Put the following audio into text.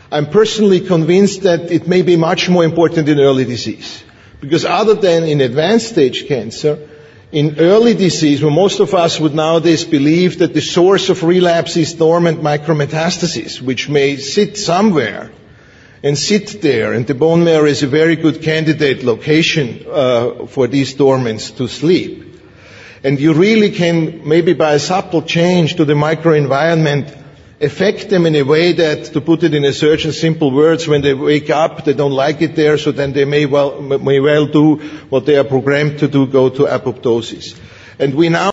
I'm personally convinced that it may be much more important in early disease. Because other than in advanced stage cancer, in early disease, where most of us would nowadays believe that the source of relapse is dormant micrometastases, which may sit somewhere and sit there, and the bone marrow is a very good candidate location for these dormants to sleep. And you really can, maybe by a subtle change to the microenvironment, affect them in a way that, to put it in a surgeon's simple words, when they wake up, they don't like it there, so then they may well do what they are programmed to do, go to apoptosis. And we now